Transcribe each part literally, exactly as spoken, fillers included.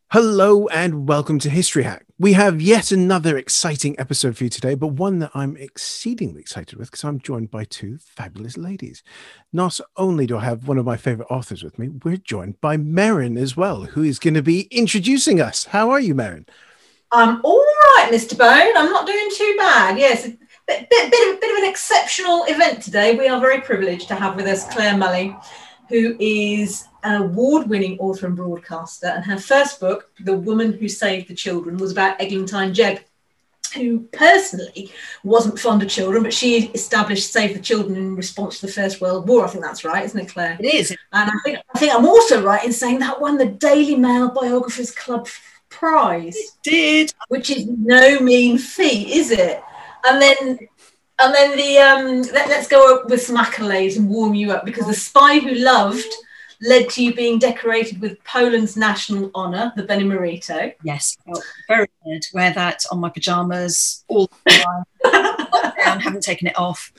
Hello and welcome to History Hack. We have yet another exciting episode for you today, but one that I'm exceedingly excited with because I'm joined by two fabulous ladies. Not only do I have one of my favorite authors with me, we're joined by Merryn as well, who is going to be introducing us. How are you, Merryn? I'm all right, Mister Bone. I'm not doing too bad. Yes, a bit, bit, bit, of, bit of an exceptional event today. We are very privileged to have with us Claire Mulley, who is an award-winning author and broadcaster, and her first book, The Woman Who Saved the Children, was about Eglantine Jebb, who personally wasn't fond of children, but she established Save the Children in response to the First World War. I think that's right, isn't it, Claire? It is. And I think I think I'm also right in saying that won the Daily Mail Biographers Club prize. It did. Which is no mean feat, is it? And then and then the um let, let's go with some accolades and warm you up, because The Spy Who Loved led to you being decorated with Poland's national honour, the Benemerito. Yes, felt very good. Wear that on my pyjamas all the time. Down, haven't taken it off.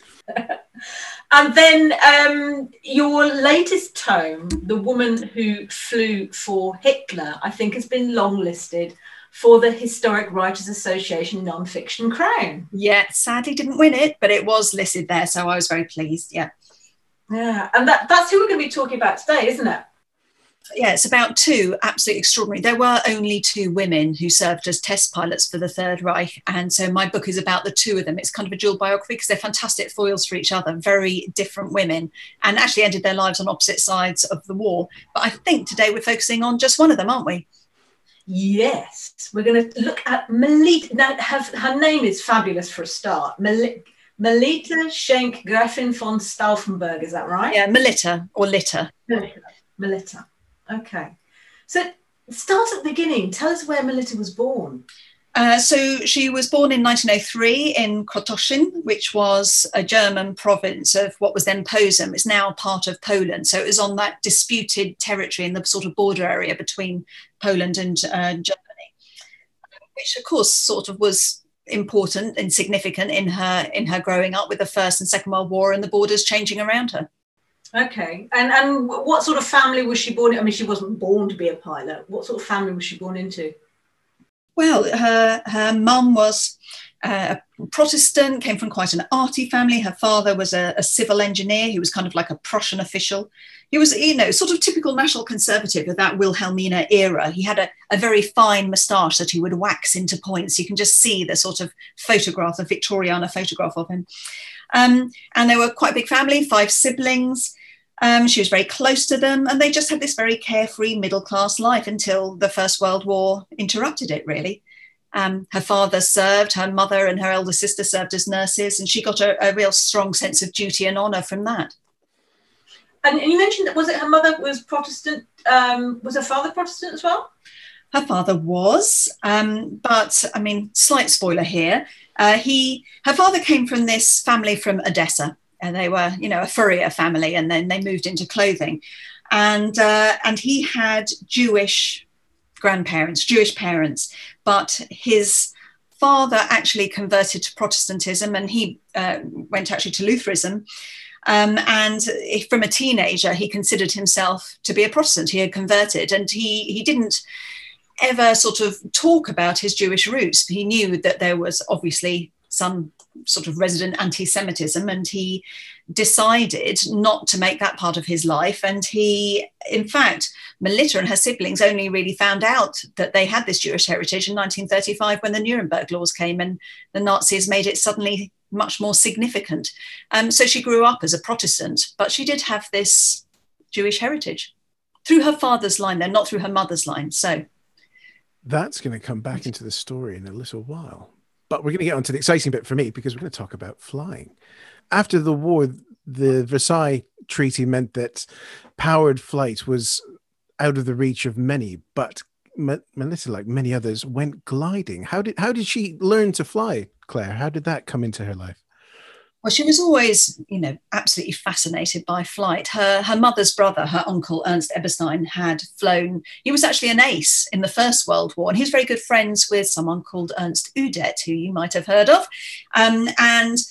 And then um, your latest tome, The Woman Who Flew for Hitler, I think has been longlisted for the Historic Writers Association Non-Fiction Crown. Yeah, sadly didn't win it, but it was listed there, so I was very pleased, yeah. Yeah, and that, that's who we're going to be talking about today, isn't it? Yeah, it's about two absolutely extraordinary. There were only two women who served as test pilots for the Third Reich. And so my book is about the two of them. It's kind of a dual biography because they're fantastic foils for each other, very different women, and actually ended their lives on opposite sides of the war. But I think today we're focusing on just one of them, aren't we? Yes, we're going to look at Melita. Now, have, her name is fabulous for a start. Mel- Melita Schenk Gräfin von Stauffenberg, is that right? Yeah, Melita or Litta. Melita. Melita. Okay. So start at the beginning. Tell us where Melita was born. Uh, so she was born in nineteen oh three in Krotoszyn, which was a German province of what was then Posen. It's now part of Poland. So it was on that disputed territory in the sort of border area between Poland and uh, Germany, which of course sort of was important and significant in her in her growing up with the First and Second World War and the borders changing around her. Okay, and and what sort of family was she born in? I mean, she wasn't born to be a pilot. What sort of family was she born into? Well, her her mum was uh, a Protestant, came from quite an arty family. Her father was a, a civil engineer. He was kind of like a Prussian official. He was, you know, sort of typical National Conservative of that Wilhelmina era. He had a, a very fine moustache that he would wax into points. You can just see the sort of photograph, a Victoriana photograph of him. Um, and they were quite a big family, five siblings. Um, she was very close to them, and they just had this very carefree middle-class life until the First World War interrupted it, really. Um, her father served, her mother and her elder sister served as nurses, and she got a, a real strong sense of duty and honour from that. And you mentioned that, was it her mother was Protestant? Um, was her father Protestant as well? Her father was, um, but, I mean, slight spoiler here. Uh, he, her father came from this family from Odessa. And they were, you know, a furrier family, and then they moved into clothing. And uh, and he had Jewish grandparents, Jewish parents, but his father actually converted to Protestantism, and he uh, went actually to Lutheranism. Um, and if, from a teenager, he considered himself to be a Protestant. He had converted, and he he didn't ever sort of talk about his Jewish roots. He knew that there was obviously some sort of resident anti-Semitism, and he decided not to make that part of his life. And he, in fact, Melita and her siblings only really found out that they had this Jewish heritage in nineteen thirty-five when the Nuremberg laws came and the Nazis made it suddenly much more significant. Um, so she grew up as a Protestant, but she did have this Jewish heritage through her father's line, though, not through her mother's line. So that's going to come back into the story in a little while. But we're going to get on to the exciting bit for me, because we're going to talk about flying. After the war, the Versailles Treaty meant that powered flight was out of the reach of many, but Melita, like many others, went gliding. How did how did she learn to fly, Claire? How did that come into her life? Well, she was always, you know, absolutely fascinated by flight. Her her mother's brother, her uncle Ernst Eberstein, had flown. He was actually an ace in the First World War, and he was very good friends with someone called Ernst Udet, who you might have heard of. Um, and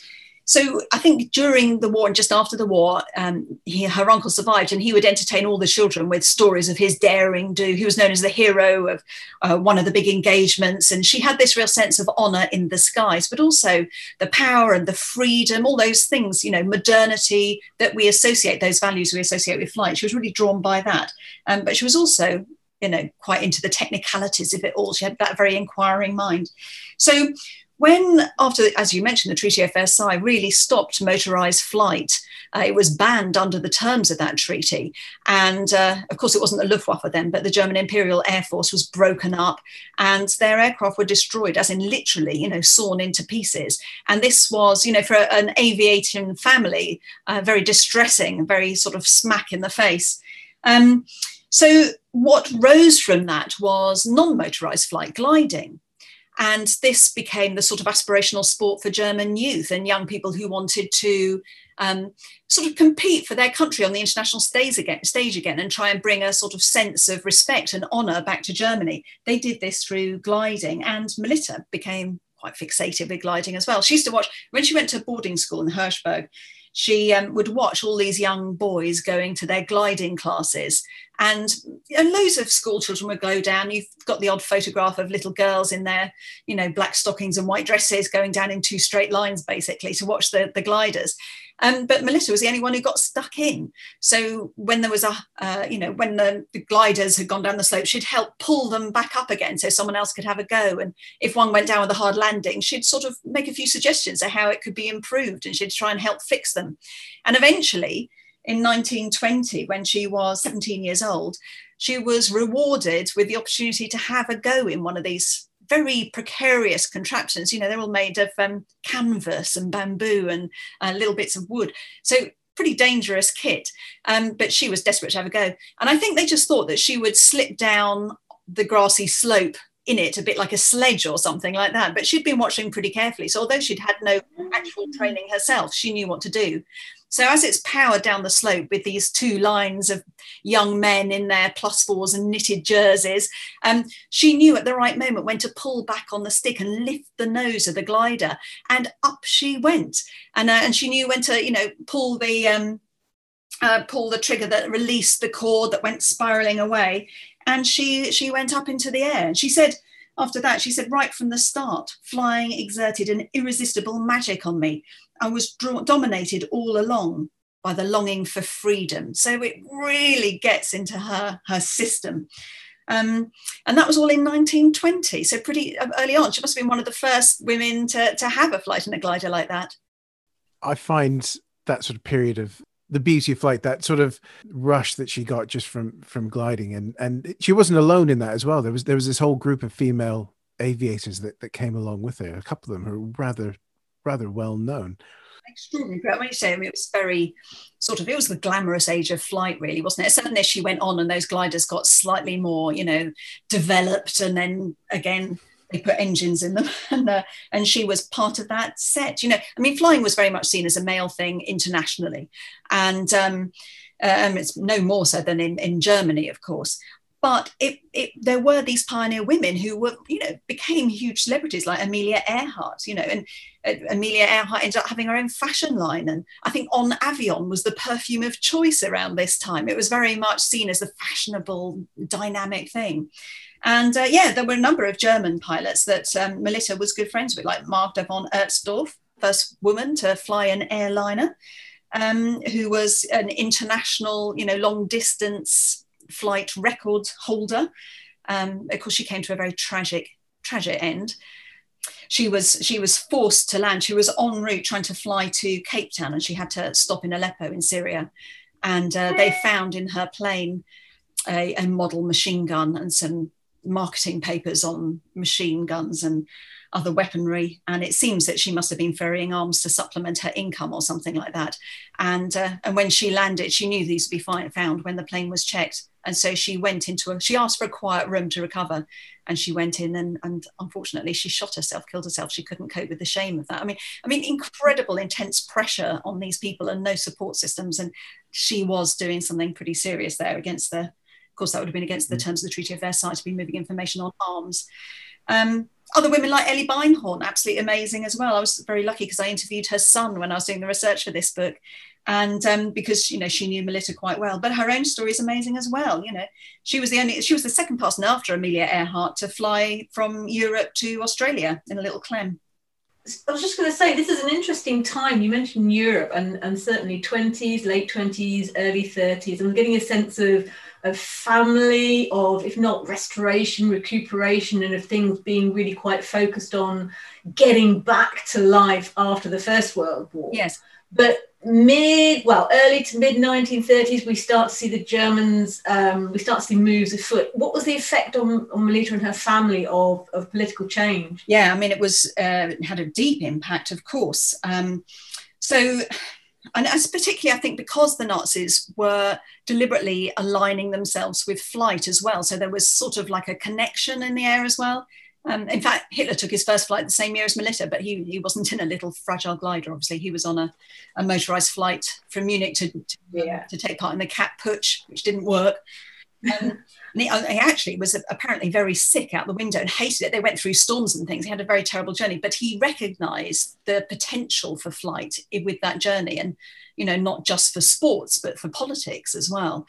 so I think during the war and just after the war, um, he, her uncle survived, and he would entertain all the children with stories of his daring do. He was known as the hero of uh, one of the big engagements. And she had this real sense of honour in the skies, but also the power and the freedom, all those things, you know, modernity that we associate, those values we associate with flight. She was really drawn by that. Um, but she was also, you know, quite into the technicalities of it all. She had that very inquiring mind. So when, after, as you mentioned, the Treaty of Versailles really stopped motorised flight, uh, it was banned under the terms of that treaty. And uh, of course, it wasn't the Luftwaffe then, but the German Imperial Air Force was broken up and their aircraft were destroyed, as in literally, you know, sawn into pieces. And this was, you know, for an aviation family, uh, very distressing, very sort of smack in the face. Um, so what rose from that was non-motorised flight, gliding. And this became the sort of aspirational sport for German youth and young people who wanted to um, sort of compete for their country on the international stage again, stage again and try and bring a sort of sense of respect and honour back to Germany. They did this through gliding, and Melitta became quite fixated with gliding as well. She used to watch, when she went to boarding school in Hirschberg, she um, would watch all these young boys going to their gliding classes, and, and loads of school children would go down. You've got the odd photograph of little girls in their, you know, black stockings and white dresses going down in two straight lines, basically, to watch the, the gliders. Um, but Melitta was the only one who got stuck in. So when there was a, uh, you know, when the, the gliders had gone down the slope, she'd help pull them back up again so someone else could have a go. And if one went down with a hard landing, she'd sort of make a few suggestions of how it could be improved, and she'd try and help fix them. And eventually, in nineteen twenty, when she was seventeen years old, she was rewarded with the opportunity to have a go in one of these very precarious contraptions. You know, they're all made of um, canvas and bamboo and uh, little bits of wood. So pretty dangerous kit. Um, but she was desperate to have a go. And I think they just thought that she would slip down the grassy slope in it, a bit like a sledge or something like that. But she'd been watching pretty carefully. So although she'd had no actual training herself, she knew what to do. So as it's powered down the slope with these two lines of young men in their plus fours and knitted jerseys, um, she knew at the right moment when to pull back on the stick and lift the nose of the glider, and up she went. And, uh, and she knew when to, you know, pull the, um, uh, pull the trigger that released the cord that went spiraling away. And she, she went up into the air. And she said, after that, she said, right from the start, flying exerted an irresistible magic on me. I was draw- dominated all along by the longing for freedom. So it really gets into her, her system. Um, and that was all in nineteen twenty. So pretty early on. She must have been one of the first women to, to have a flight in a glider like that. I find that sort of period of the beauty of flight, that sort of rush that she got just from from gliding, and and she wasn't alone in that as well. There was there was this whole group of female aviators that, that came along with her. A couple of them are rather rather well known. Extraordinary. When you say, I mean, it was very sort of, it was the glamorous age of flight, really, wasn't it? Certainly as she went on and those gliders got slightly more, you know, developed, and then again they put engines in them, and uh, and she was part of that set. You know, I mean, flying was very much seen as a male thing internationally, and um, um, it's no more so than in, in Germany, of course. But it, it, there were these pioneer women who were, you know, became huge celebrities like Amelia Earhart, you know, and uh, Amelia Earhart ended up having her own fashion line. And I think On Avion was the perfume of choice around this time. It was very much seen as a fashionable, dynamic thing. And uh, yeah, there were a number of German pilots that um, Melitta was good friends with, like Magda von Ertsdorf, first woman to fly an airliner, um, who was an international, you know, long distance flight record holder. Um, of course, she came to a very tragic, tragic end. She was she was forced to land. She was en route trying to fly to Cape Town, and she had to stop in Aleppo in Syria. And uh, they found in her plane a, a model machine gun and some marketing papers on machine guns and other weaponry, and it seems that she must have been ferrying arms to supplement her income or something like that. And uh, and when she landed, she knew these would be fi- found when the plane was checked, and so she went into a she asked for a quiet room to recover, and she went in, and and unfortunately she shot herself, killed herself. She couldn't cope with the shame of that. I mean, I mean, incredible, intense pressure on these people and no support systems, and she was doing something pretty serious there against the. Of course, that would have been against the terms of the Treaty of Versailles to be moving information on arms. Um, other women like Ellie Beinhorn, absolutely amazing as well. I was very lucky because I interviewed her son when I was doing the research for this book. And um, because, you know, she knew Melita quite well, but her own story is amazing as well. You know, she was the only, she was the second person after Amelia Earhart to fly from Europe to Australia in a little Clem. I was just going to say, this is an interesting time. You mentioned Europe and, and certainly twenties, late twenties, early thirties. I'm getting a sense of, of family, of, if not restoration, recuperation, and of things being really quite focused on getting back to life after the First World War. Yes. But mid, well, early to mid nineteen thirties, we start to see the Germans, um, we start to see moves afoot. What was the effect on, on Melita and her family of, of political change? Yeah, I mean, it was, uh, it had a deep impact, of course. Um, so, and as particularly, I think, because the Nazis were deliberately aligning themselves with flight as well. So there was sort of like a connection in the air as well. Um, in fact, Hitler took his first flight the same year as Melita, but he, he wasn't in a little fragile glider, obviously. He was on a, a motorised flight from Munich to, to, yeah. to take part in the Cat Putsch, which didn't work. Um, and he, he actually was apparently very sick out the window and hated it. They went through storms and things. He had a very terrible journey, but he recognised the potential for flight with that journey, and, you know, not just for sports, but for politics as well.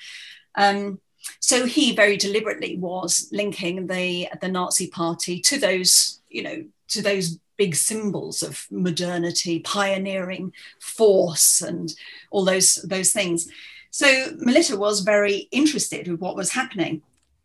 Um, So he very deliberately was linking the, the Nazi party to those, you know, to those big symbols of modernity, pioneering force, and all those, those things. So Melita was very interested with what was happening.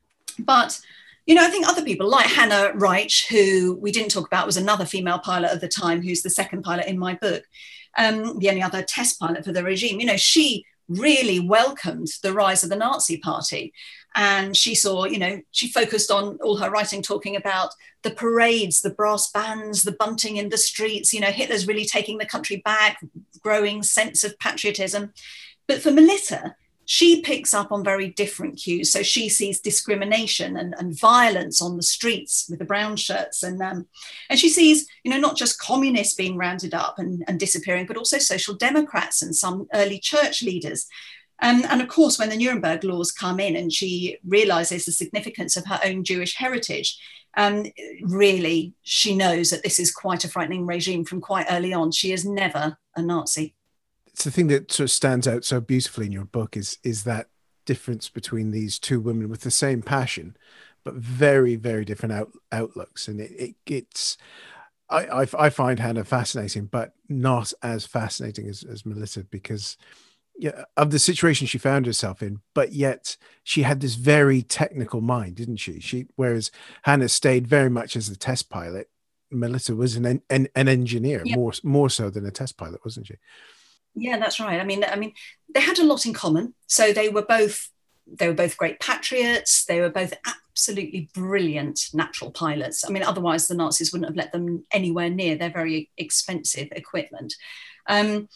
But, you know, I think other people like Hannah Reich, who we didn't talk about, was another female pilot at the time, who's the second pilot in my book, um, the only other test pilot for the regime. You know, she really welcomed the rise of the Nazi party. And she saw, you know, she focused on all her writing talking about the parades, the brass bands, the bunting in the streets. You know, Hitler's really taking the country back, growing sense of patriotism. But for Melita, she picks up on very different cues. So she sees discrimination and, and violence on the streets with the brown shirts. And, um, and she sees, you know, not just communists being rounded up and, and disappearing, but also social democrats and some early church leaders. Um, and of course, when the Nuremberg laws come in and she realizes the significance of her own Jewish heritage, um, really, she knows that this is quite a frightening regime from quite early on. She is never a Nazi. It's the thing that sort of stands out so beautifully in your book is is that difference between these two women with the same passion, but very, very different out, outlooks. And it, it it's, I, I, I find Hannah fascinating, but not as fascinating as, as Melita, because yeah, of the situation she found herself in, but yet she had this very technical mind, didn't she? She, whereas Hannah stayed very much as a test pilot, Melita was an an, an engineer, yeah. more more so than a test pilot, wasn't she? Yeah, that's right. I mean, I mean, they had a lot in common. So they were both, they were both great patriots. They were both absolutely brilliant natural pilots. I mean, otherwise the Nazis wouldn't have let them anywhere near their very expensive equipment. Um,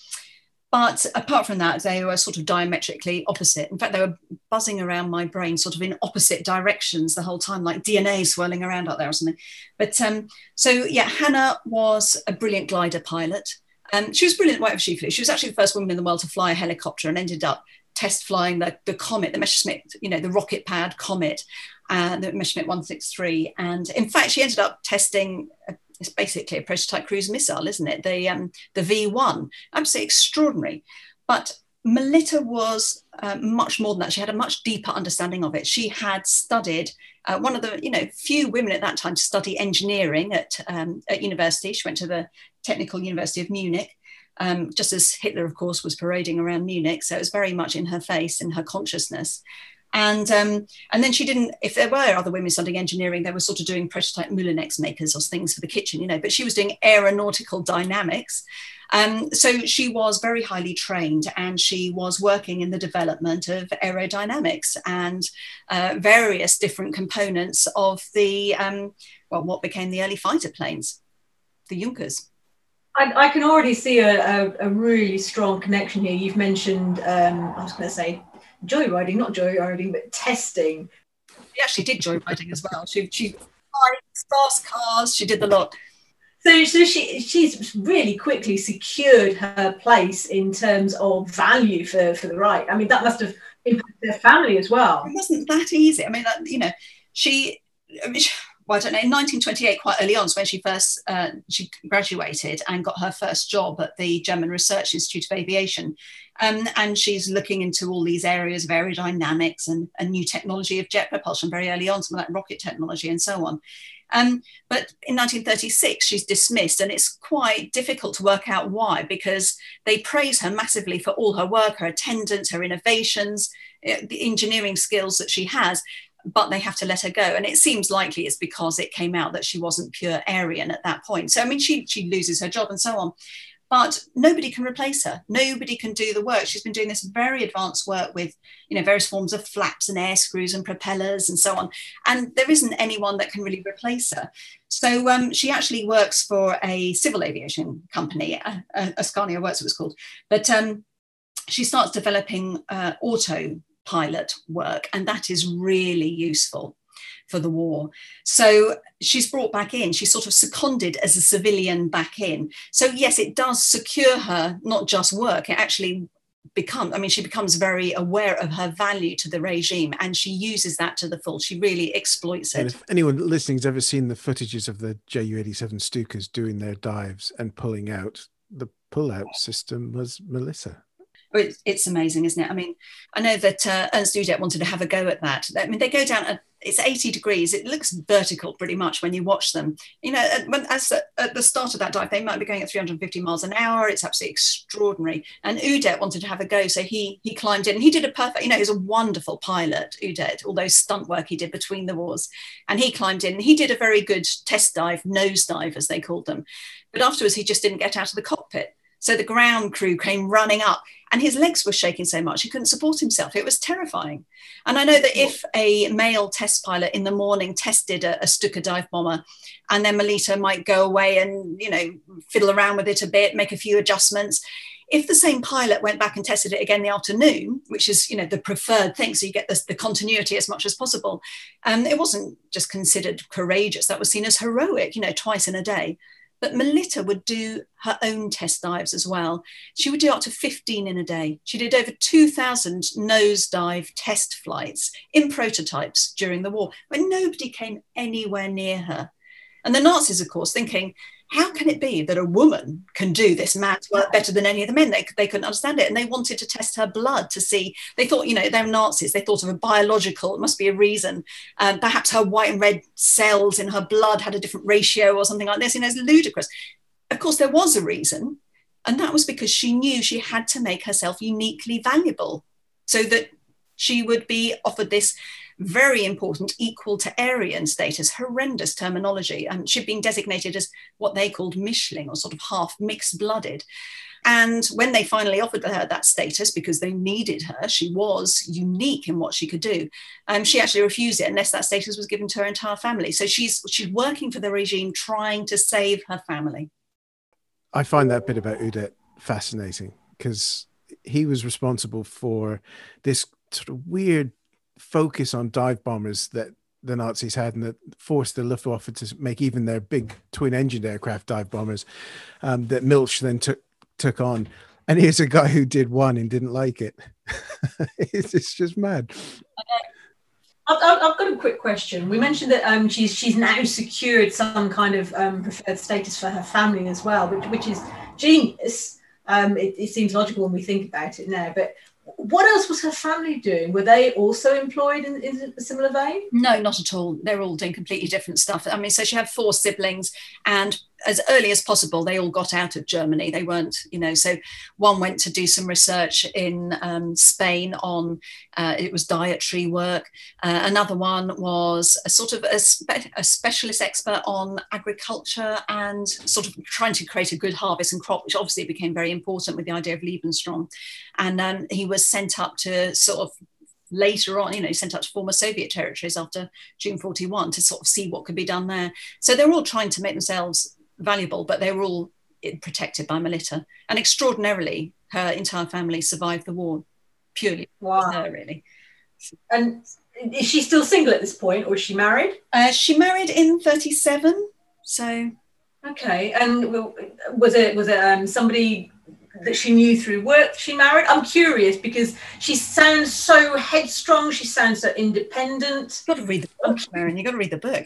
but apart from that, they were sort of diametrically opposite. In fact, they were buzzing around my brain sort of in opposite directions the whole time, like D N A swirling around out there or something. But um, so, yeah, Hannah was a brilliant glider pilot. Um, she was brilliant whatever she flew. She was actually the first woman in the world to fly a helicopter and ended up test flying the, the Comet, the Messerschmitt, you know, the rocket powered Comet, uh, the Messerschmitt one sixty-three. And in fact, she ended up testing, a, it's basically a prototype cruise missile, isn't it? The, um, the V one, absolutely extraordinary. But Melita was uh, much more than that. She had a much deeper understanding of it. She had studied, uh, one of the, you know, few women at that time to study engineering at, um, at university. She went to the Technical University of Munich, um, just as Hitler, of course, was parading around Munich. So it was very much in her face, in her consciousness. And um, and then she didn't, if there were other women studying engineering, they were sort of doing prototype Mulinex makers or things for the kitchen, you know, but she was doing aeronautical dynamics. Um, so she was very highly trained, and she was working in the development of aerodynamics and uh, various different components of the, um, well, what became the early fighter planes, the Junkers. I, I can already see a, a, a really strong connection here. You've mentioned, um, I was going to say joyriding, not joyriding, but testing. She actually did joyriding as well. She, she bikes, fast cars, she did the lot. So, so she she's really quickly secured her place in terms of value for, for the right. I mean, that must have impacted their family as well. It wasn't that easy. I mean, you know, she, I mean, well, I don't know, in nineteen twenty-eight, quite early on, is when she first uh, she graduated and got her first job at the German Research Institute of Aviation. Um, and she's looking into all these areas of aerodynamics and, and new technology of jet propulsion very early on, some of that rocket technology and so on. Um, but in nineteen thirty-six, she's dismissed, and it's quite difficult to work out why, because they praise her massively for all her work, her attendance, her innovations, the engineering skills that she has, but they have to let her go. And it seems likely it's because it came out that she wasn't pure Aryan at that point. So, I mean, she, she loses her job and so on. But nobody can replace her. Nobody can do the work. She's been doing this very advanced work with, you know, various forms of flaps and air screws and propellers and so on. And there isn't anyone that can really replace her. So um, she actually works for a civil aviation company. Uh, uh, Ascania Works, it was called. But um, she starts developing uh, autopilot work, and that is really useful for the war. So she's brought back in, she's sort of seconded as a civilian back in. So yes, it does secure her, not just work, it actually becomes, I mean, she becomes very aware of her value to the regime, and she uses that to the full. She really exploits it. And if anyone listening has ever seen the footages of the J U eighty-seven Stukas doing their dives and pulling out, the pull-out system was Melissa. It's amazing, isn't it? I mean, I know that uh, Ernst Udet wanted to have a go at that. I mean, they go down, at, it's eighty degrees. It looks vertical pretty much when you watch them. You know, at, when, as the, at the start of that dive, they might be going at three hundred fifty miles an hour. It's absolutely extraordinary. And Udet wanted to have a go, so he he climbed in. And he did a perfect, you know, he was a wonderful pilot, Udet, all those stunt work he did between the wars. And he climbed in, and he did a very good test dive, nose dive, as they called them. But afterwards, he just didn't get out of the cockpit. So the ground crew came running up, and his legs were shaking so much he couldn't support himself. It was terrifying. And I know that if a male test pilot in the morning tested a, a Stuka dive bomber, and then Melita might go away and, you know, fiddle around with it a bit, make a few adjustments. If the same pilot went back and tested it again in the afternoon, which is, you know, the preferred thing, so you get the, the continuity as much as possible, um, it wasn't just considered courageous. That was seen as heroic, you know, twice in a day. But Melita would do her own test dives as well. She would do up to fifteen in a day. She did over two thousand nosedive test flights in prototypes during the war, when nobody came anywhere near her. And the Nazis, of course, thinking, how can it be that a woman can do this mad work better than any of the men? They, they couldn't understand it. And they wanted to test her blood to see. They thought, you know, they're Nazis. They thought of a biological, it must be a reason. Um, perhaps her white and red cells in her blood had a different ratio or something like this. You know, it's ludicrous. Of course, there was a reason. And that was because she knew she had to make herself uniquely valuable, so that she would be offered this very important equal to Aryan status, horrendous terminology. And she'd been designated as what they called Mischling, or sort of half mixed blooded. And when they finally offered her that status, because they needed her, she was unique in what she could do. Um, she actually refused it unless that status was given to her entire family. So she's, she's working for the regime, trying to save her family. I find that bit about Udet fascinating, because he was responsible for this sort of weird focus on dive bombers that the Nazis had, and that forced the Luftwaffe to make even their big twin-engined aircraft dive bombers um, that Milch then took took on. And here's a guy who did one and didn't like it. it's, it's just mad. I've, I've got a quick question. We mentioned that um, she's she's now secured some kind of um, preferred status for her family as well, which which is genius. Um, it, it seems logical when we think about it now, but what else was her family doing? Were they also employed in, in a similar vein? No, not at all. They're all doing completely different stuff. I mean, so she had four siblings, and as early as possible, they all got out of Germany. They weren't, you know, so one went to do some research in um, Spain on, uh, it was dietary work. Uh, another one was a sort of a, spe- a specialist expert on agriculture and sort of trying to create a good harvest and crop, which obviously became very important with the idea of Lebensraum. And um, he was sent up to sort of later on, you know, sent up to former Soviet territories after June forty-one to sort of see what could be done there. So they're all trying to make themselves valuable, but they were all protected by Melita. And extraordinarily, her entire family survived the war purely wow. with her, really. And is she still single at this point, or is she married? Uh, she married in thirty-seven, so... Okay, and was it was it um, somebody that she knew through work she married? I'm curious because she sounds so headstrong. She sounds so independent. You've got to read the book, Marion. You've got to read the book.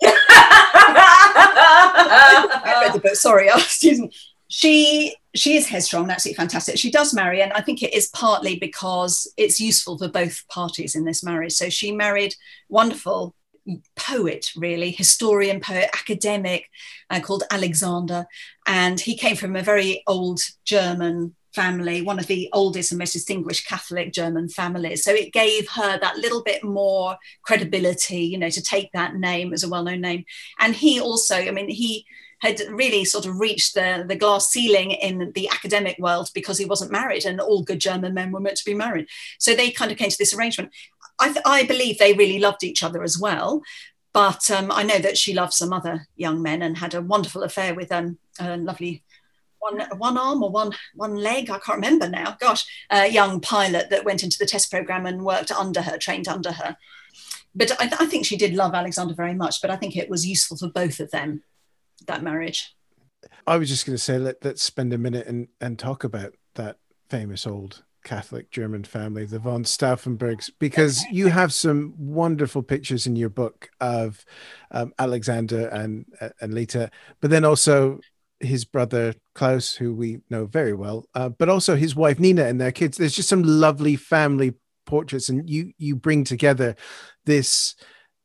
I read the book. Sorry, excuse me. She she is headstrong, absolutely fantastic. She does marry, and I think it is partly because it's useful for both parties in this marriage. So she married wonderful poet, really, historian, poet, academic, uh, called Alexander. And he came from a very old German family, one of the oldest and most distinguished Catholic German families. So it gave her that little bit more credibility, you know, to take that name as a well-known name. And he also, I mean, he had really sort of reached the, the glass ceiling in the academic world because he wasn't married, and all good German men were meant to be married. So they kind of came to this arrangement. I, th- I believe they really loved each other as well. But um, I know that she loved some other young men and had a wonderful affair with um, a lovely one, one arm or one, one leg, I can't remember now, gosh, a young pilot that went into the test program and worked under her, trained under her. But I, th- I think she did love Alexander very much, but I think it was useful for both of them, that marriage. I was just going to say, let, let's spend a minute and, and talk about that famous old Catholic German family, the von Stauffenbergs, because you have some wonderful pictures in your book of um, Alexander and and Lita, but then also his brother Klaus, who we know very well, uh, but also his wife Nina and their kids. There's just some lovely family portraits, and you you bring together this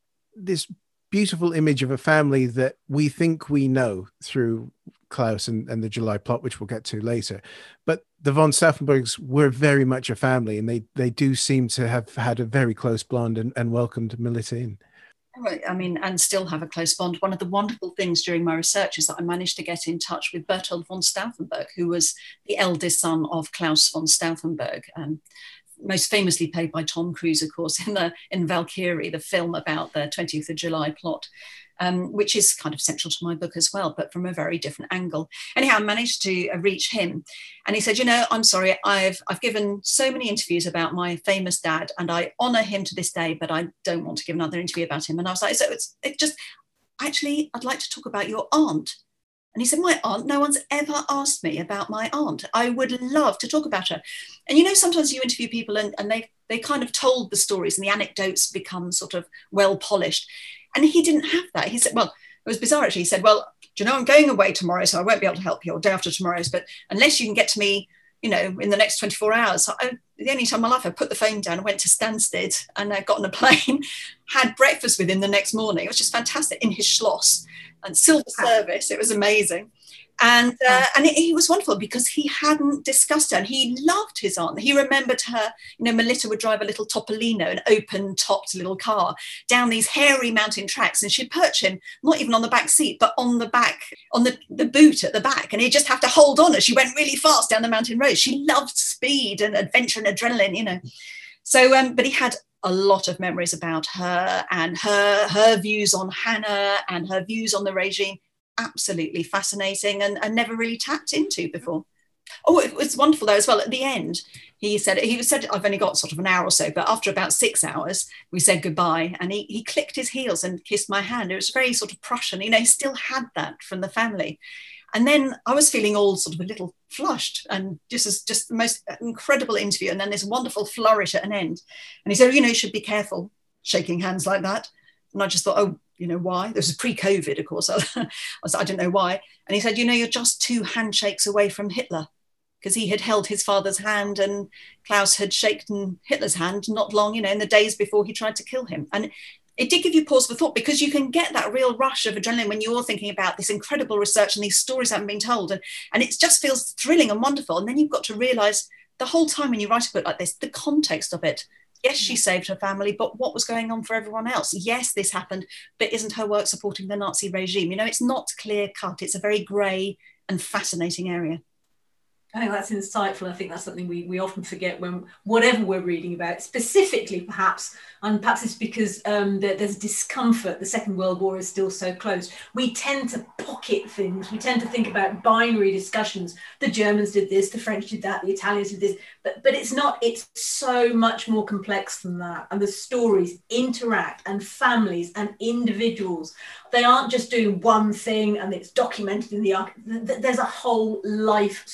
this beautiful image of a family that we think we know through Klaus and, and the July plot, which we'll get to later. But the von Stauffenbergs were very much a family, and they they do seem to have had a very close bond and, and welcomed Melita in. Right, I mean, and still have a close bond. One of the wonderful things during my research is that I managed to get in touch with Berthold von Stauffenberg, who was the eldest son of Klaus von Stauffenberg, um, most famously played by Tom Cruise, of course, in the in Valkyrie, the film about the twentieth of July plot, um, which is kind of central to my book as well, but from a very different angle. Anyhow, I managed to reach him, and he said, you know, I'm sorry, I've I've given so many interviews about my famous dad, and I honour him to this day, but I don't want to give another interview about him. And I was like, so it's it just, actually, I'd like to talk about your aunt. And he said, my aunt, no one's ever asked me about my aunt. I would love to talk about her. And, you know, sometimes you interview people and, and they they kind of told the stories and the anecdotes become sort of well polished. And he didn't have that. He said, well, it was bizarre actually. He said, well, do you know, I'm going away tomorrow, so I won't be able to help you, or day after tomorrow's, but unless you can get to me, you know, in the next twenty-four hours. So I, the only time in my life I put the phone down, I went to Stansted and I got on a plane, had breakfast with him the next morning. It was just fantastic in his Schloss. And silver service, it was amazing. And uh, and it, he was wonderful because he hadn't discussed her, and he loved his aunt. He remembered her, you know, Melita would drive a little Topolino, an open-topped little car, down these hairy mountain tracks, and she'd perch him, not even on the back seat, but on the back, on the, the boot at the back, and he'd just have to hold on as she went really fast down the mountain road. She loved speed and adventure and adrenaline, you know. So, um, but he had a lot of memories about her and her her views on Hannah and her views on the regime. Absolutely fascinating, and, and never really tapped into before. Oh, it was wonderful though as well. At the end, he said, he said, I've only got sort of an hour or so, but after about six hours, we said goodbye, and he, he clicked his heels and kissed my hand. It was very sort of Prussian, you know, he still had that from the family. And then I was feeling all sort of a little flushed, and just as just the most incredible interview. And then this wonderful flourish at an end. And he said, you know, you should be careful shaking hands like that. And I just thought, oh, you know, why? This was pre-COVID, of course. I was, I don't know why. And he said, you know, you're just two handshakes away from Hitler, because he had held his father's hand and Klaus had shaken Hitler's hand not long, you know, in the days before he tried to kill him. And it did give you pause for thought, because you can get that real rush of adrenaline when you're thinking about this incredible research and these stories haven't been told. And, and it just feels thrilling and wonderful. And then you've got to realize the whole time when you write a book like this, the context of it. Yes, she saved her family, but what was going on for everyone else? Yes, this happened, but isn't her work supporting the Nazi regime? You know, it's not clear cut. It's a very grey and fascinating area. I think that's insightful. I think that's something we, we often forget when whatever we're reading about, specifically perhaps, and perhaps it's because um, there, there's discomfort. The Second World War is still so close. We tend to pocket things. We tend to think about binary discussions. The Germans did this, the French did that, the Italians did this, but, but it's not, it's so much more complex than that. And the stories interact, and families and individuals, they aren't just doing one thing and it's documented in the archive. There's a whole life story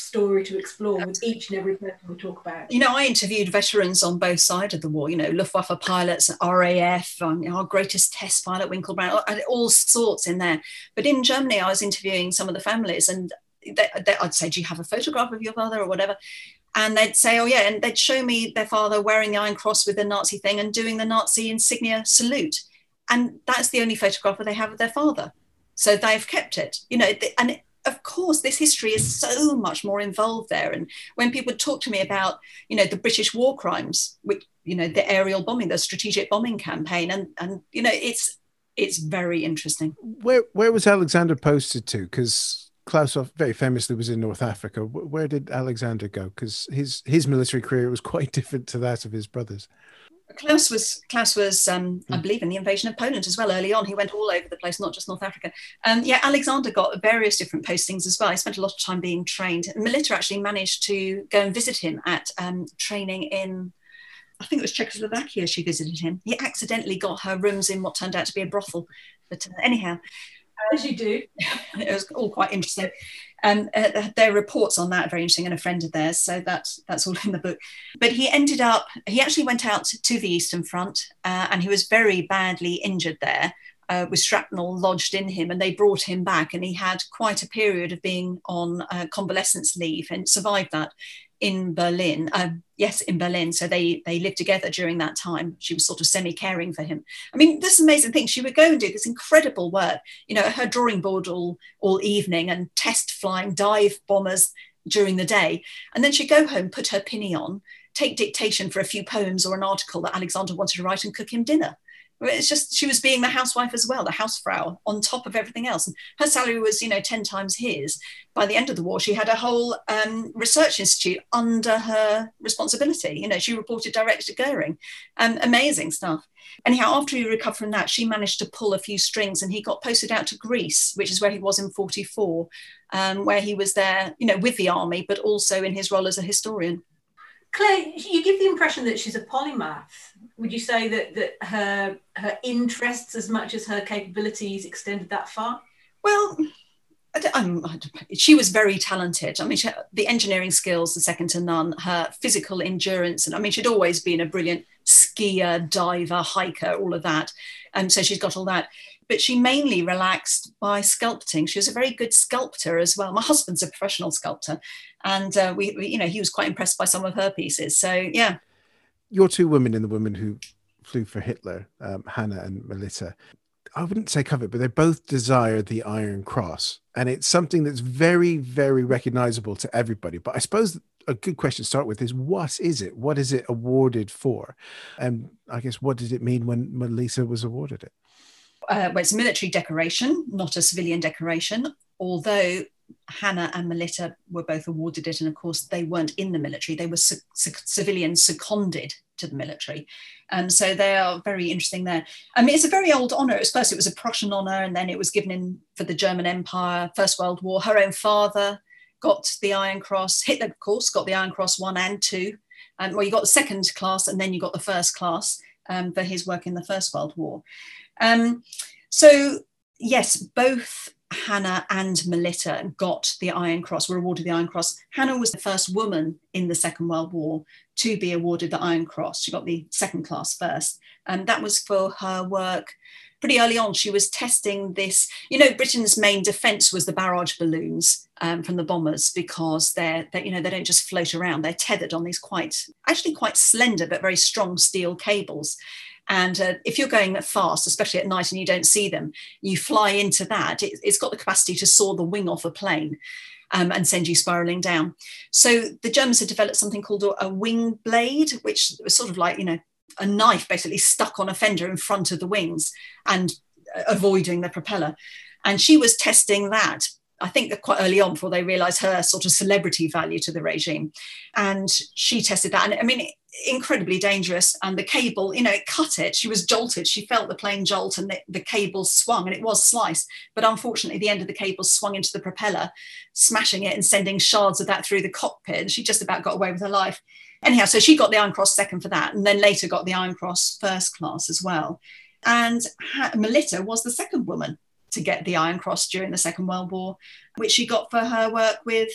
to explore with each and every person we talk about. You know, I interviewed veterans on both sides of the war, you know, Luftwaffe pilots, R A F, um, you know, our greatest test pilot, Winkelbrown, all sorts in there. But in Germany, I was interviewing some of the families, and they, they, I'd say, do you have a photograph of your father or whatever? And they'd say, oh, yeah. And they'd show me their father wearing the Iron Cross with the Nazi thing and doing the Nazi insignia salute. And that's the only photograph that they have of their father. So they've kept it, you know, and it, of course, this history is so much more involved there. And when people talk to me about, you know, the British war crimes, which, you know, the aerial bombing, the strategic bombing campaign, and, and you know, it's it's very interesting. Where where was Alexander posted to? Because Clausewitz very famously was in North Africa. Where did Alexander go? Because his, his military career was quite different to that of his brothers. Klaus was, Klaus was um, I believe, in the invasion of Poland as well early on. He went all over the place, not just North Africa. Um, yeah, Alexander got various different postings as well. He spent a lot of time being trained. Melita actually managed to go and visit him at um, training in, I think it was Czechoslovakia she visited him. He accidentally got her rooms in what turned out to be a brothel. But uh, anyhow. As you do. It was all quite interesting. And uh, their reports on that are very interesting, and a friend of theirs, so that's that's all in the book. But he ended up, he actually went out to the Eastern Front, uh, and he was very badly injured there, uh, with shrapnel lodged in him, and they brought him back, and he had quite a period of being on uh, convalescence leave and survived that in Berlin. Um, yes, in Berlin. So they they lived together during that time. She was sort of semi-caring for him. I mean, this amazing thing. She would go and do this incredible work, you know, at her drawing board all, all evening, and test flying dive bombers during the day. And then she'd go home, put her pinny on, take dictation for a few poems or an article that Alexander wanted to write, and cook him dinner. It's just, she was being the housewife as well, the Hausfrau, on top of everything else. And her salary was, you know, ten times his. By the end of the war, she had a whole um, research institute under her responsibility. You know, she reported directly to Goering. Um, amazing stuff. Anyhow, after he recovered from that, she managed to pull a few strings, and he got posted out to Greece, which is where he was in forty-four, um, where he was there, you know, with the army, but also in his role as a historian. Claire, you give the impression that she's a polymath. Would you say that that her her interests as much as her capabilities extended that far? Well, I don't, I'm, I don't, she was very talented. I mean, she, the engineering skills are second to none. Her physical endurance, and I mean, she'd always been a brilliant skier, diver, hiker, all of that. And so she's got all that. But she mainly relaxed by sculpting. She was a very good sculptor as well. My husband's a professional sculptor, and uh, we, we, you know, he was quite impressed by some of her pieces. So, yeah. Your two women in The Women Who Flew for Hitler, um, Hannah and Melita, I wouldn't say covet, but they both desire the Iron Cross. And it's something that's very, very recognizable to everybody. But I suppose a good question to start with is, what is it? What is it awarded for? And I guess, what did it mean when Melita was awarded it? Uh, well, it's a military decoration, not a civilian decoration, although Hannah and Melita were both awarded it. And of course, they weren't in the military. They were c- c- civilians seconded to the military. And so they are very interesting there. I mean, it's a very old honour. At first, it was a Prussian honour, and then it was given in for the German Empire, First World War. Her own father got the Iron Cross. Hitler, of course, got the Iron Cross one and two. Um, well, you got the second class, and then you got the first class um, for his work in the First World War. Um, so, yes, both Hannah and Melita got the Iron Cross, were awarded the Iron Cross. Hannah was the first woman in the Second World War to be awarded the Iron Cross. She got the second class first. And that was for her work pretty early on. She was testing this, you know, Britain's main defence was the barrage balloons um, from the bombers, because they're, they're, you know, they don't just float around. They're tethered on these quite, actually quite slender, but very strong steel cables. And uh, if you're going fast, especially at night, and you don't see them, you fly into that. It, it's got the capacity to saw the wing off a plane um, and send you spiraling down. So the Germans had developed something called a, a wing blade, which was sort of like, you know, a knife basically stuck on a fender in front of the wings and uh, avoiding the propeller. And she was testing that, I think that quite early on, before they realised her sort of celebrity value to the regime. And she tested that. And I mean, incredibly dangerous. And the cable, you know, it cut it. She was jolted. She felt the plane jolt, and the, the cable swung, and it was sliced. But unfortunately, the end of the cable swung into the propeller, smashing it and sending shards of that through the cockpit. And she just about got away with her life. Anyhow, so she got the Iron Cross second for that, and then later got the Iron Cross first class as well. And ha- Melita was the second woman to get the Iron Cross during the Second World War, which she got for her work with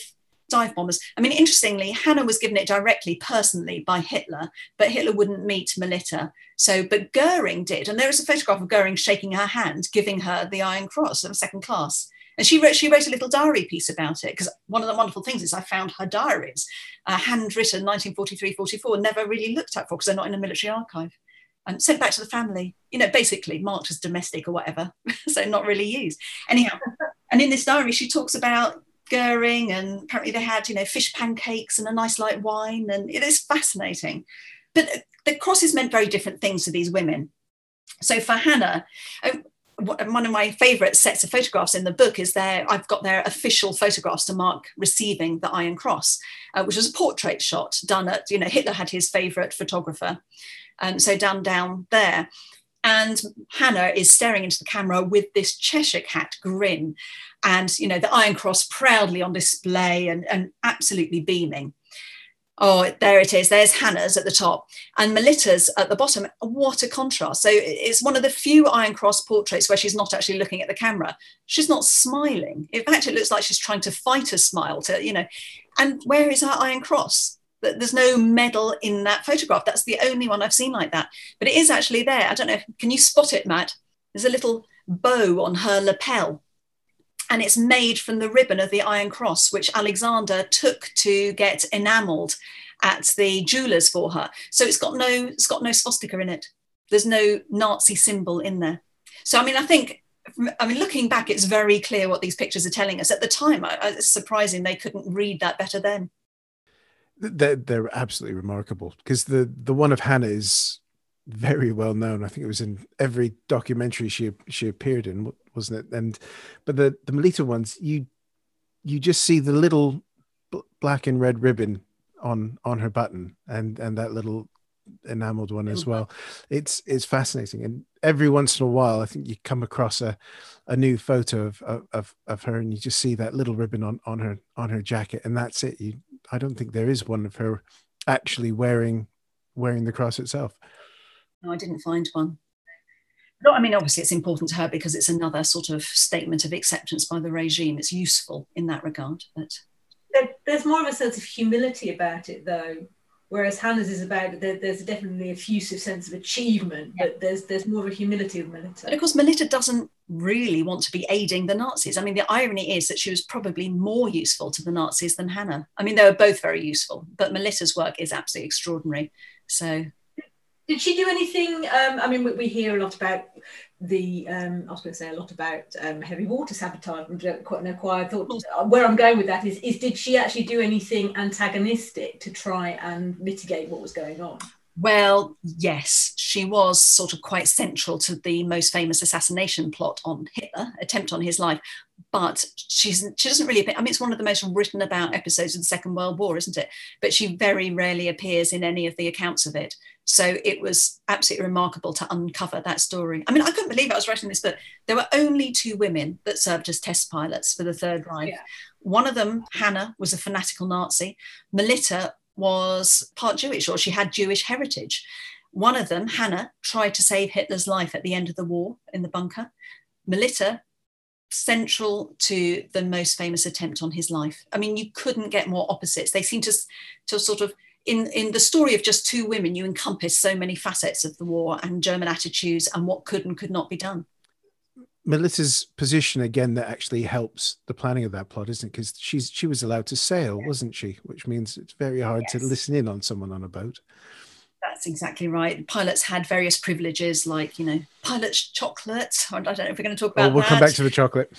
dive bombers. I mean, interestingly, Hannah was given it directly, personally, by Hitler, but Hitler wouldn't meet Melitta. So, but Goering did. And there is a photograph of Goering shaking her hand, giving her the Iron Cross of second class. And she wrote, she wrote a little diary piece about it, because one of the wonderful things is I found her diaries, uh, handwritten nineteen forty-three forty-four, never really looked at for because they're not in a military archive. And sent back to the family, you know, basically marked as domestic or whatever, so not really used. Anyhow, and in this diary, she talks about Goering, and apparently they had, you know, fish pancakes and a nice light wine, and it is fascinating. But the crosses meant very different things to these women. So for Hannah, one of my favourite sets of photographs in the book is there, I've got their official photographs to mark receiving the Iron Cross, uh, which was a portrait shot done at, you know, Hitler had his favourite photographer. And so down, down there. And Hannah is staring into the camera with this Cheshire cat grin and, you know, the Iron Cross proudly on display and, and absolutely beaming. Oh, there it is. There's Hannah's at the top and Melitta's at the bottom. What a contrast. So it's one of the few Iron Cross portraits where she's not actually looking at the camera. She's not smiling. In fact, it looks like she's trying to fight a smile to, you know, and where is her Iron Cross? There's no medal in that photograph. That's the only one I've seen like that. But it is actually there. I don't know. Can you spot it, Matt? There's a little bow on her lapel. And it's made from the ribbon of the Iron Cross, which Alexander took to get enamelled at the jeweller's for her. So it's got no, it's got no swastika in it. There's no Nazi symbol in there. So, I mean, I think, I mean, looking back, it's very clear what these pictures are telling us. At the time, I, it's surprising they couldn't read that better then. They're, they're absolutely remarkable, because the the one of Hannah is very well known. I think it was in every documentary she she appeared in, wasn't it? And but the the Melitta ones, you you just see the little black and red ribbon on on her button, and and that little enameled one as well. It's it's fascinating, and every once in a while, I think you come across a a new photo of of of her, and you just see that little ribbon on on her on her jacket, and that's it. You I don't think there is one of her actually wearing wearing the cross itself. No, I didn't find one. No, I mean, obviously it's important to her because it's another sort of statement of acceptance by the regime. It's useful in that regard. But there, there's more of a sense of humility about it, though. Whereas Hannah's is about, there, there's definitely a effusive sense of achievement, yeah. but there's there's more of a humility with Melitta. But of course, Melitta doesn't really want to be aiding the Nazis. I mean, the irony is that she was probably more useful to the Nazis than Hannah. I mean, they were both very useful, but Melitta's work is absolutely extraordinary. So, did she do anything? Um, I mean, we, we hear a lot about the, um, I was going to say a lot about um, heavy water sabotage and quite an acquired thought. Where I'm going with that is, is did she actually do anything antagonistic to try and mitigate what was going on? Well, yes, she was sort of quite central to the most famous assassination plot on Hitler, attempt on his life. But she's she doesn't really appear. I mean, it's one of the most written about episodes of the Second World War, isn't it? But she very rarely appears in any of the accounts of it. So it was absolutely remarkable to uncover that story. I mean, I couldn't believe I was writing this book. There were only two women that served as test pilots for the Third Reich. Yeah. One of them, Hannah, was a fanatical Nazi. Melitta was part Jewish, or she had Jewish heritage. One of them, Hannah, tried to save Hitler's life at the end of the war in the bunker. Melitta, central to the most famous attempt on his life. I mean, you couldn't get more opposites. They seem to, to sort of, in, in the story of just two women, you encompass so many facets of the war and German attitudes and what could and could not be done. Melitta's position, again, that actually helps the planning of that plot, isn't it? Because she's she was allowed to sail, yes. wasn't she? Which means it's very hard yes. to listen in on someone on a boat. That's exactly right. Pilots had various privileges, like, you know, pilot's chocolate. I don't know if we're going to talk about that. Oh, we'll that. come back to the chocolate.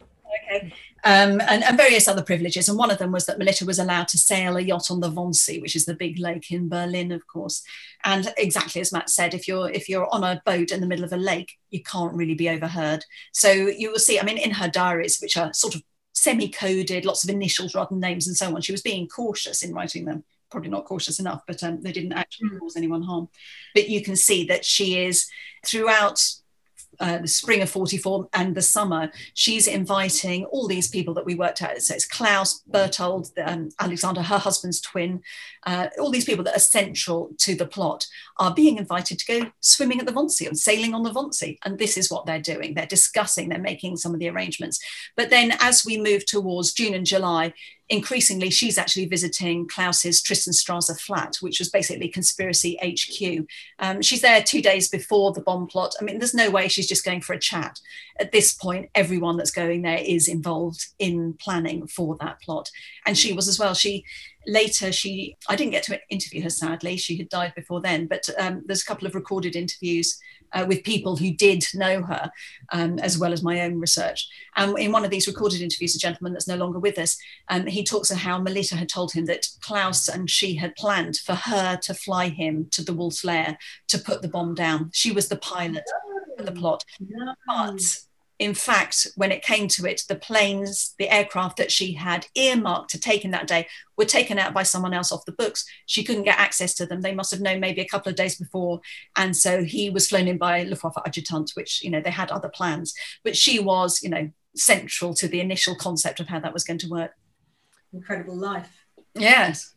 Okay. Um, and, and various other privileges. And one of them was that Melitta was allowed to sail a yacht on the Wannsee, which is the big lake in Berlin, of course. And exactly as Matt said, if you're if you're on a boat in the middle of a lake, you can't really be overheard. So you will see, I mean, in her diaries, which are sort of semi-coded, lots of initials rather than names and so on, she was being cautious in writing them. Probably not cautious enough, but um, they didn't actually cause anyone harm. But you can see that she is, throughout uh, the spring of forty-four and the summer, she's inviting all these people that we worked out. So it's Klaus, Berthold, um, Alexander, her husband's twin, uh, all these people that are central to the plot are being invited to go swimming at the Wannsee and sailing on the Wannsee. And this is what they're doing. They're discussing, they're making some of the arrangements. But then as we move towards June and July, increasingly, she's actually visiting Klaus's Tristanstrasse flat, which was basically conspiracy H Q. Um, she's there two days before the bomb plot. I mean, there's no way she's just going for a chat. At this point, everyone that's going there is involved in planning for that plot. And she was as well. She later, she, I didn't get to interview her, sadly. She had died before then, but um, there's a couple of recorded interviews uh, with people who did know her, um, as well as my own research. And in one of these recorded interviews, a gentleman that's no longer with us, um, he talks of how Melita had told him that Klaus and she had planned for her to fly him to the Wolf's Lair to put the bomb down. She was the pilot for the plot. But in fact, when it came to it, the planes, the aircraft that she had earmarked to take in that day were taken out by someone else off the books. She couldn't get access to them. They must have known maybe a couple of days before. And so he was flown in by Luftwaffe adjutant, which, you know, they had other plans. But she was, you know, central to the initial concept of how that was going to work. Incredible life. Yes.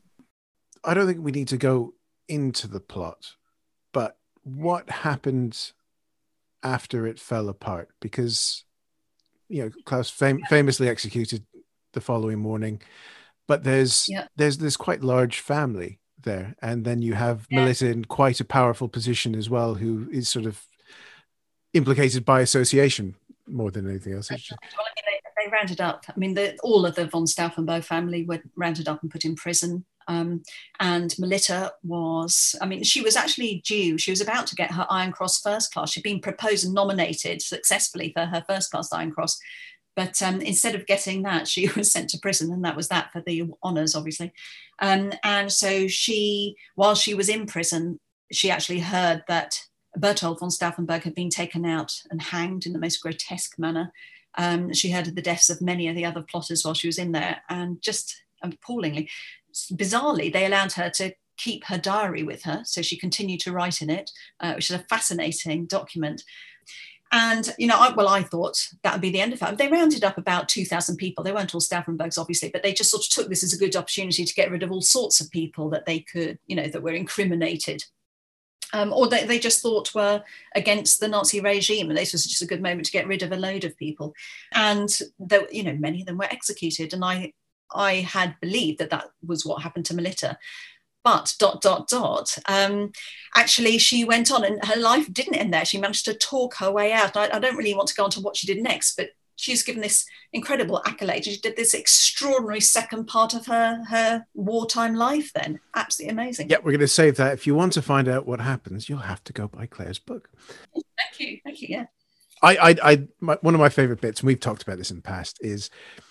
I don't think we need to go into the plot, but what happened after it fell apart? Because, you know, Klaus fam- famously executed the following morning, but there's yeah. there's this quite large family there, and then you have yeah. Melita in quite a powerful position as well, who is sort of implicated by association more than anything else. Well, I mean, they, they rounded up. I mean, the, all of the von Stauffenberg family were rounded up and put in prison. Um, and Melita was, I mean, she was actually due. She was about to get her Iron Cross First Class. She'd been proposed and nominated successfully for her First Class Iron Cross. But um, instead of getting that, she was sent to prison, and that was that for the honours, obviously. Um, and so she, while she was in prison, she actually heard that Berthold von Stauffenberg had been taken out and hanged in the most grotesque manner. Um, she heard of the deaths of many of the other plotters while she was in there, and just appallingly, bizarrely, they allowed her to keep her diary with her, so she continued to write in it, uh, which is a fascinating document. And, you know, I, well, I thought that would be the end of it. They rounded up about two thousand people. They weren't all Stauffenbergs, obviously, but they just sort of took this as a good opportunity to get rid of all sorts of people that they could, you know, that were incriminated. Um, or they, they just thought were against the Nazi regime, and this was just a good moment to get rid of a load of people. And there, you know, many of them were executed, and I, I had believed that that was what happened to Melita. But dot dot dot. Um, actually, she went on, and her life didn't end there. She managed to talk her way out. I, I don't really want to go on to what she did next, but she's given this incredible accolade. She did this extraordinary second part of her, her wartime life then. Absolutely amazing. Yeah, we're going to save that. If you want to find out what happens, you'll have to go buy Claire's book. Thank you. Thank you, yeah. I, I, I my, one of my favorite bits, and we've talked about this in the past, is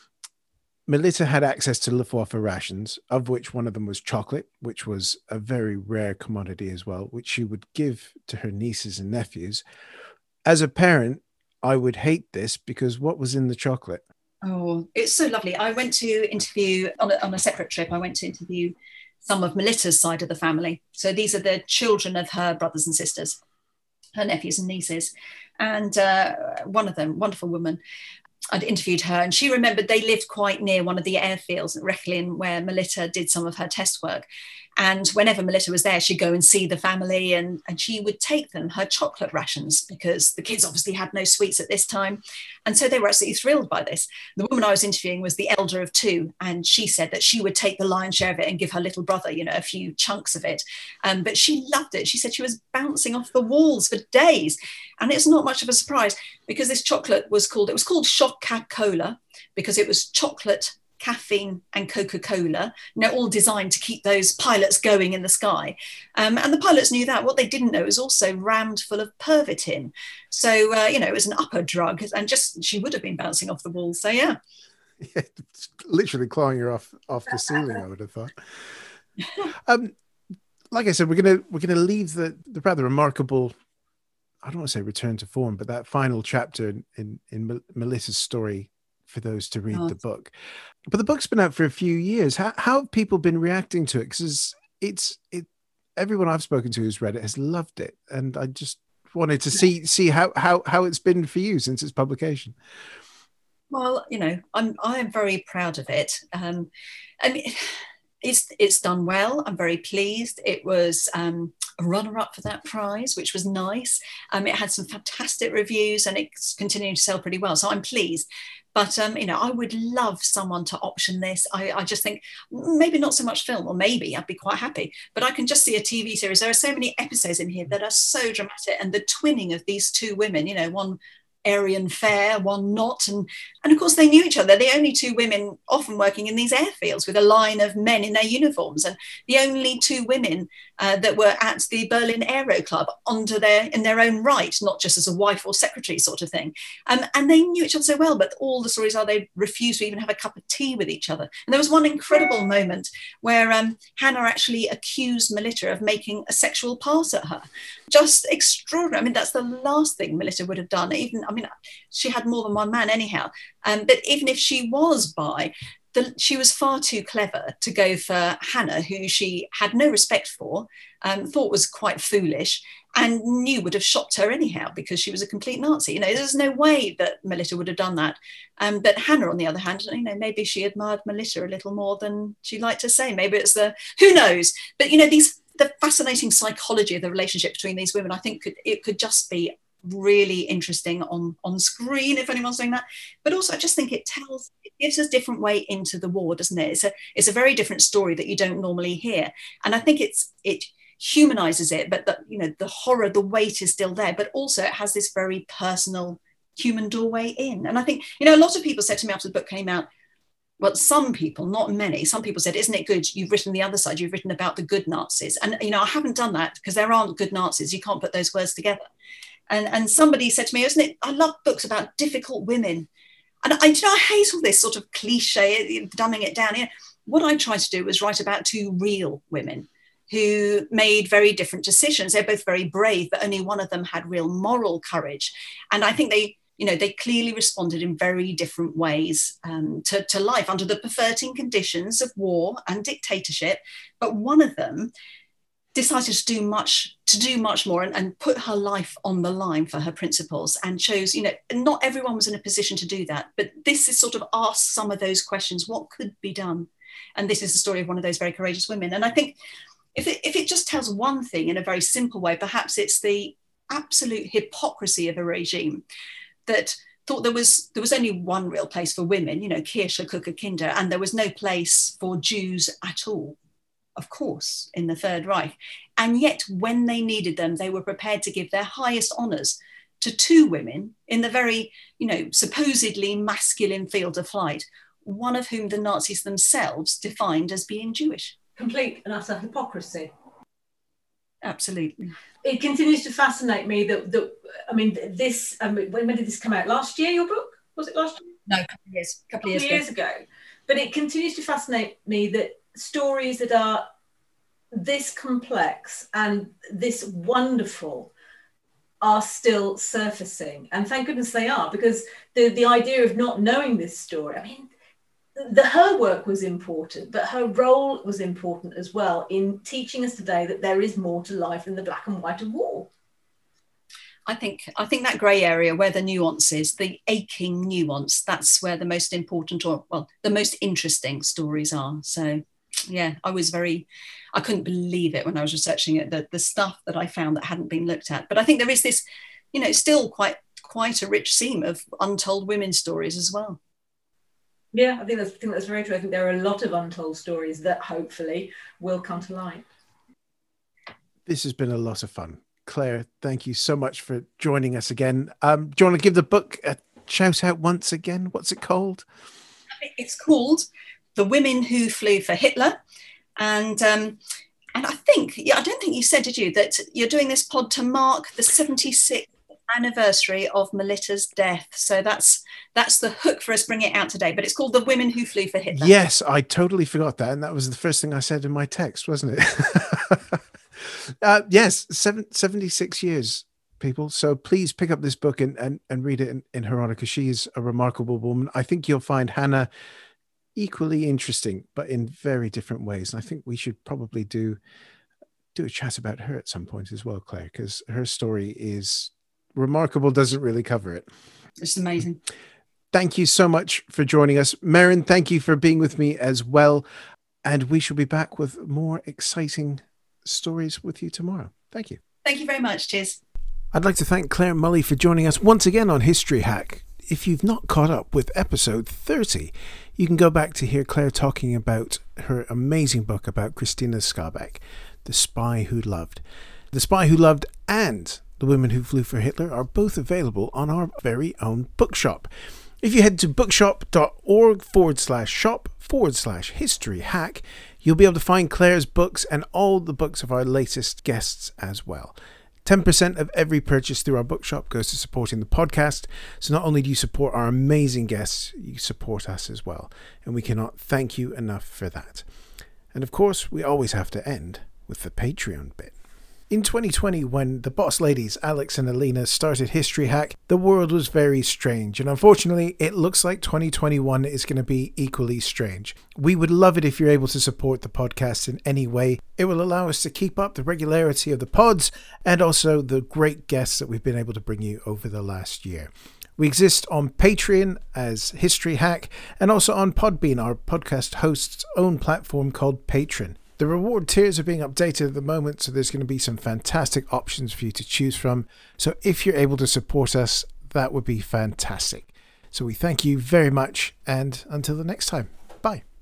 Melita had access to Luftwaffe rations, of which one of them was chocolate, which was a very rare commodity as well, which she would give to her nieces and nephews. As a parent, I would hate this, because what was in the chocolate? Oh, it's so lovely. I went to interview on a, on a separate trip. I went to interview some of Melita's side of the family. So these are the children of her brothers and sisters, her nephews and nieces. And uh, one of them, wonderful woman, I'd interviewed her, and she remembered they lived quite near one of the airfields at Rechlin, where Melita did some of her test work. And whenever Melita was there, she'd go and see the family, and, and she would take them her chocolate rations, because the kids obviously had no sweets at this time. And so they were absolutely thrilled by this. The woman I was interviewing was the elder of two, and she said that she would take the lion's share of it and give her little brother, you know, a few chunks of it. Um, but she loved it. She said she was bouncing off the walls for days. And it's not much of a surprise, because this chocolate was called, it was called Schock-Cola, because it was chocolate, caffeine and Coca-Cola, you know, all designed to keep those pilots going in the sky. Um, and the pilots knew that. What they didn't know is also rammed full of Pervitin. So, uh, you know, it was an upper drug, and just, she would have been bouncing off the wall. So, yeah. Yeah, literally clawing her off, off the ceiling, I would have thought. Um, like I said, we're going to, we're going to leave the, the rather remarkable, I don't want to say return to form, but that final chapter in, in, in Melita's story for those to read oh. the book. But the book's been out for a few years. How, how have people been reacting to it? Because it's it. Everyone I've spoken to who's read it has loved it, and I just wanted to see see how how how it's been for you since its publication. Well, you know, I'm I am very proud of it. Um, I mean, it's it's done well. I'm very pleased. It was um, a runner-up for that prize, which was nice. Um, it had some fantastic reviews, and it's continuing to sell pretty well. So I'm pleased. But, um, you know, I would love someone to option this. I, I just think maybe not so much film, or maybe I'd be quite happy, but I can just see a T V series. There are so many episodes in here that are so dramatic, and the twinning of these two women, you know, one Aryan fair, one not, and and of course they knew each other. They're the only two women often working in these airfields with a line of men in their uniforms, and the only two women uh, that were at the Berlin Aero Club under their in their own right, not just as a wife or secretary sort of thing. Um, and they knew each other so well, but all the stories are they refused to even have a cup of tea with each other. And there was one incredible moment where um, Hannah actually accused Melita of making a sexual pass at her. Just extraordinary. I mean, that's the last thing Melita would have done. Even, I mean, she had more than one man anyhow. Um, but even if she was bi, the, she was far too clever to go for Hannah, who she had no respect for, um, thought was quite foolish, and knew would have shocked her anyhow because she was a complete Nazi. You know, there's no way that Melita would have done that. Um, but Hannah, on the other hand, you know, maybe she admired Melita a little more than she liked to say. Maybe it's the, who knows? But, you know, these the fascinating psychology of the relationship between these women, I think could, it could just be really interesting on, on screen if anyone's doing that. But also I just think it tells, it gives us a different way into the war, doesn't it? It's a, it's a very different story that you don't normally hear. And I think it's, it humanizes it, but the, you know, the horror, the weight is still there, but also it has this very personal human doorway in. And I think, you know, a lot of people said to me after the book came out, well, some people, not many, some people said, isn't it good? You've written the other side, you've written about the good Nazis. And, you know, I haven't done that because there aren't good Nazis. You can't put those words together. And, and somebody said to me, isn't it, I love books about difficult women. And I, you know, I hate all this sort of cliche, dumbing it down. Yeah. What I tried to do was write about two real women who made very different decisions. They're both very brave, but only one of them had real moral courage. And I think they, you know, they clearly responded in very different ways um, to, to life under the perverting conditions of war and dictatorship. But one of them decided to do much, to do much more and, and put her life on the line for her principles, and chose, you know, not everyone was in a position to do that, but this is sort of asked some of those questions, what could be done? And this is the story of one of those very courageous women. And I think if it, if it just tells one thing in a very simple way, perhaps it's the absolute hypocrisy of a regime that thought there was there was only one real place for women, you know, Kirche, Cooker, Kinder, and there was no place for Jews at all, of course, in the Third Reich. And yet, when they needed them, they were prepared to give their highest honours to two women in the very, you know, supposedly masculine field of flight, one of whom the Nazis themselves defined as being Jewish. Complete and utter hypocrisy. Absolutely. It continues to fascinate me that, that I mean, this, I mean, when, when did this come out? Last year, your book? Was it last year? No, a couple of years, a couple of years, couple years ago. ago. But it continues to fascinate me that stories that are this complex and this wonderful are still surfacing. And thank goodness they are, because the, the idea of not knowing this story, I mean, the, her work was important, but her role was important as well in teaching us today that there is more to life than the black and white of war. I think I think that grey area where the nuance is, the aching nuance, that's where the most important, or well, the most interesting stories are. So yeah, I was very, I couldn't believe it when I was researching it, the, the stuff that I found that hadn't been looked at. But I think there is this, you know, still quite quite a rich seam of untold women's stories as well. Yeah, I think that's, I think that's very true. I think there are a lot of untold stories that hopefully will come to light. This has been a lot of fun. Claire, thank you so much for joining us again. Um, do you want to give the book a shout out once again? What's it called? It's called The Women Who Flew for Hitler. And um, and I think, yeah, I don't think you said, did you, that you're doing this pod to mark the seventy-sixth anniversary of Melita's death. So that's that's the hook for us bringing it out today. But it's called The Women Who Flew for Hitler. Yes, I totally forgot that. And that was the first thing I said in my text, wasn't it? uh, yes, seven, seventy-six years, people. So please pick up this book and, and, and read it in, in her honor, because she is a remarkable woman. I think you'll find Hannah equally interesting, but in very different ways. And I think we should probably do, do a chat about her at some point as well, Claire, because her story is remarkable, doesn't really cover it. It's amazing. Thank you so much for joining us. Merryn, thank you for being with me as well. And we shall be back with more exciting stories with you tomorrow. Thank you. Thank you very much. Cheers. I'd like to thank Claire Mully for joining us once again on History Hack. if you've not caught up with episode thirty, you can go back to hear Claire talking about her amazing book about Christina Skarbek, The Spy Who Loved. The Spy Who Loved and The Women Who Flew for Hitler are both available on our very own bookshop. If you head to bookshop.org forward slash shop forward slash history hack, you'll be able to find Claire's books and all the books of our latest guests as well. ten percent of every purchase through our bookshop goes to supporting the podcast. So not only do you support our amazing guests, you support us as well. And we cannot thank you enough for that. And of course, we always have to end with the Patreon bit. In twenty twenty, when the boss ladies, Alex and Alina, started History Hack, the world was very strange. And unfortunately, it looks like twenty twenty-one is going to be equally strange. We would love it if you're able to support the podcast in any way. It will allow us to keep up the regularity of the pods and also the great guests that we've been able to bring you over the last year. We exist on Patreon as History Hack and also on Podbean, our podcast host's own platform called Patreon. The reward tiers are being updated at the moment, so there's going to be some fantastic options for you to choose from. So if you're able to support us, that would be fantastic. So we thank you very much, and until the next time, bye.